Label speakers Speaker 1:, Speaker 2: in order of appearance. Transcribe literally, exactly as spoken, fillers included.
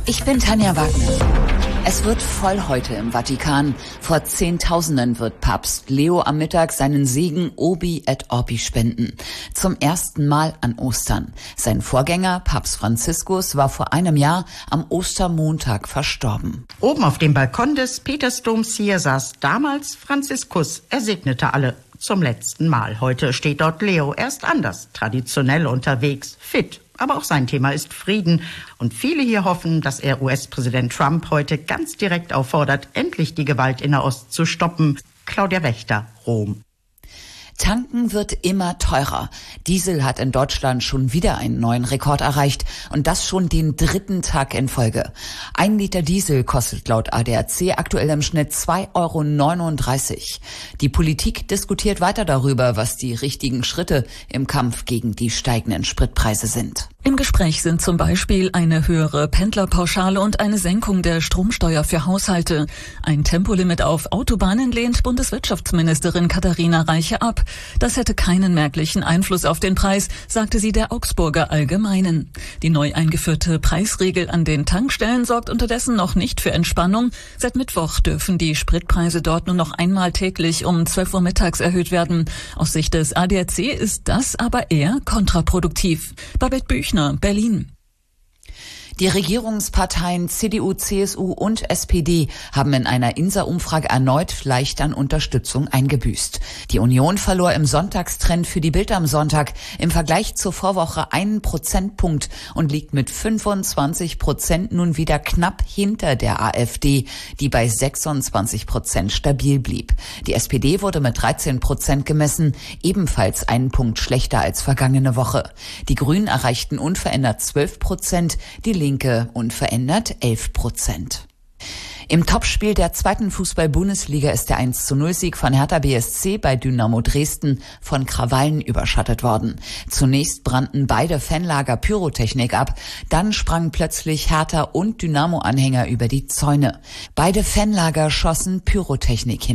Speaker 1: Ich bin Tanja Wagner. Es wird voll heute im Vatikan. Vor Zehntausenden wird Papst Leo am Mittag seinen Segen Urbi et Orbi spenden. Zum ersten Mal an Ostern. Sein Vorgänger, Papst Franziskus, war vor einem Jahr am Ostermontag verstorben.
Speaker 2: Oben auf dem Balkon des Petersdoms hier saß damals Franziskus. Er segnete alle zum letzten Mal. Heute steht dort Leo. Er ist anders, traditionell unterwegs, fit. Aber auch sein Thema ist Frieden. Und viele hier hoffen, dass er U S-Präsident Trump heute ganz direkt auffordert, endlich die Gewalt in Nahost zu stoppen. Claudia Wächter, Rom.
Speaker 1: Tanken wird immer teurer. Diesel hat in Deutschland schon wieder einen neuen Rekord erreicht und das schon den dritten Tag in Folge. Ein Liter Diesel kostet laut A D A C aktuell im Schnitt zwei Euro neununddreißig. Die Politik diskutiert weiter darüber, was die richtigen Schritte im Kampf gegen die steigenden Spritpreise sind.
Speaker 3: Im Gespräch sind zum Beispiel eine höhere Pendlerpauschale und eine Senkung der Stromsteuer für Haushalte. Ein Tempolimit auf Autobahnen lehnt Bundeswirtschaftsministerin Katharina Reiche ab. Das hätte keinen merklichen Einfluss auf den Preis, sagte sie der Augsburger Allgemeinen. Die neu eingeführte Preisregel an den Tankstellen sorgt unterdessen noch nicht für Entspannung. Seit Mittwoch dürfen die Spritpreise dort nur noch einmal täglich um zwölf Uhr mittags erhöht werden. Aus Sicht des A D A C ist das aber eher kontraproduktiv. Babette Büchner, Berlin.
Speaker 1: Die Regierungsparteien C D U, C S U und S P D haben in einer Insa-Umfrage erneut leicht an Unterstützung eingebüßt. Die Union verlor im Sonntagstrend für die Bild am Sonntag im Vergleich zur Vorwoche einen Prozentpunkt und liegt mit fünfundzwanzig Prozent nun wieder knapp hinter der AfD, die bei sechsundzwanzig Prozent stabil blieb. Die S P D wurde mit dreizehn Prozent gemessen, ebenfalls einen Punkt schlechter als vergangene Woche. Die Grünen erreichten unverändert zwölf Prozent, die Linke unverändert elf Prozent. Im Topspiel der zweiten Fußball-Bundesliga ist der eins zu null Sieg von Hertha B S C bei Dynamo Dresden von Krawallen überschattet worden. Zunächst brannten beide Fanlager Pyrotechnik ab, dann sprangen plötzlich Hertha- und Dynamo-Anhänger über die Zäune. Beide Fanlager schossen Pyrotechnik hin.